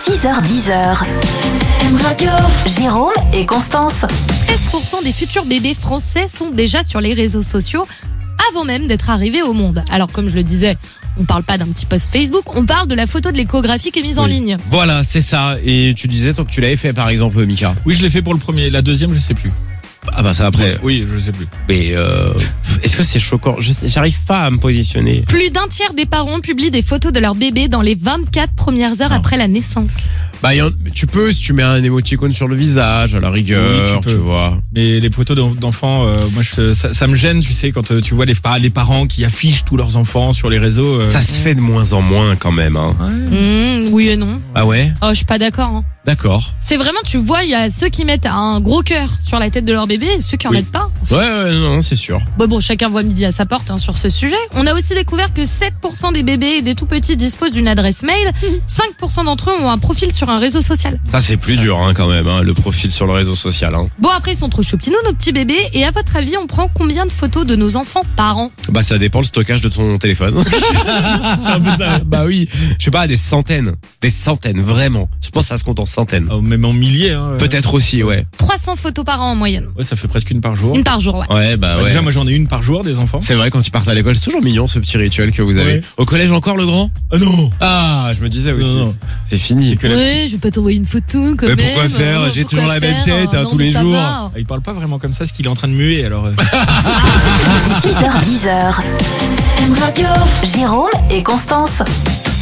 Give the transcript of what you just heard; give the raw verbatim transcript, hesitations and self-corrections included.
six heures dix. M Radio. Jérôme et Constance. treize pour cent des futurs bébés français sont déjà sur les réseaux sociaux avant même d'être arrivés au monde. Alors comme je le disais, on parle pas d'un petit post Facebook, on parle de la photo de l'échographie qui est mise en Oui. ligne. Voilà, c'est ça. Et tu disais, toi, que tu l'avais fait, par exemple, Mika. Oui, je l'ai fait pour le premier. La deuxième, je sais plus. Ah bah ça après. Oui, je sais plus. Mais euh, est-ce que c'est choquant? Je sais, j'arrive pas à me positionner. Plus d'un tiers des parents publient des photos de leur bébé dans les vingt-quatre premières heures Non. après la naissance. Bah y en- tu peux si tu mets un émoticône sur le visage, à la rigueur, Oui, tu tu, peux. vois. Mais les photos d'en- d'enfants, euh, moi, je, ça, ça me gêne, tu sais, quand euh, tu vois les, pa- les parents qui affichent tous leurs enfants sur les réseaux. euh. Ça se fait de moins en moins quand même. Hein. Mmh, oui et non. Ah ouais? Oh, je suis pas d'accord. Hein. D'accord. C'est vraiment, tu vois, il y a ceux qui mettent un gros cœur sur la tête de leur bébé et ceux qui en Oui. mettent pas. Ouais, ouais, non, c'est sûr. Bon, bon, chacun voit midi à sa porte hein, sur ce sujet. On a aussi découvert que sept pour cent des bébés et des tout petits disposent d'une adresse mail. cinq pour cent d'entre eux ont un profil sur un réseau social. Ça c'est plus dur hein, quand même, hein, le profil sur le réseau social. Hein. Bon, après, ils sont trop choupinous, nos petits bébés. Et à votre avis, on prend combien de photos de nos enfants par an? Bah ça dépend le stockage de ton téléphone. C'est un peu ça. Bah oui, je sais pas, des centaines, des centaines, vraiment. Je pense que ça se compte en centaines. Oh, même en milliers. Hein. Peut-être aussi, ouais. trois cents photos par an en moyenne. Ouais, ça fait presque une par jour. Une par jour, ouais. Ouais, bah Bah, ouais. Déjà, moi, j'en ai une par jour des enfants. C'est vrai, quand ils partent à l'école, c'est toujours mignon ce petit rituel que vous avez. Ouais. Au collège encore le grand? Ah non. Ah, je me disais aussi. Non, non. C'est fini. Que la Ouais, je vais pas t'envoyer une photo quand Mais même. pourquoi faire hein, J'ai pourquoi toujours la même faire tête, hein, Non, tous mais les ça jours. va. Ah, il parle pas vraiment comme ça, ce qu'il est en train de muer, alors. euh. six heures dix. M Radio. Jérôme et Constance.